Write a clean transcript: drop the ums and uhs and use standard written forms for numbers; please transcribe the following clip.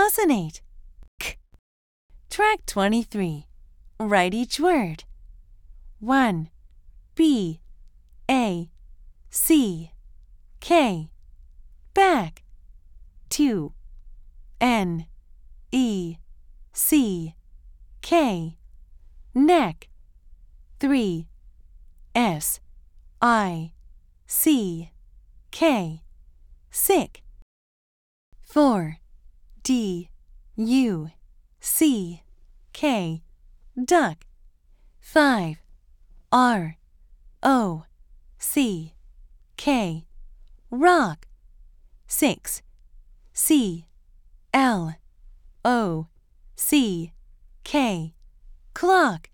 Glossinate. K. Track 23. Write each word. 1. B, A, C, K. Back. 2. N, E, C, K. Neck. 3. S, I, C, K. Sick. 4. D, U, C, K. Duck. 5. R, O, C, K. Rock. 6. C, L, O, C, K. Clock.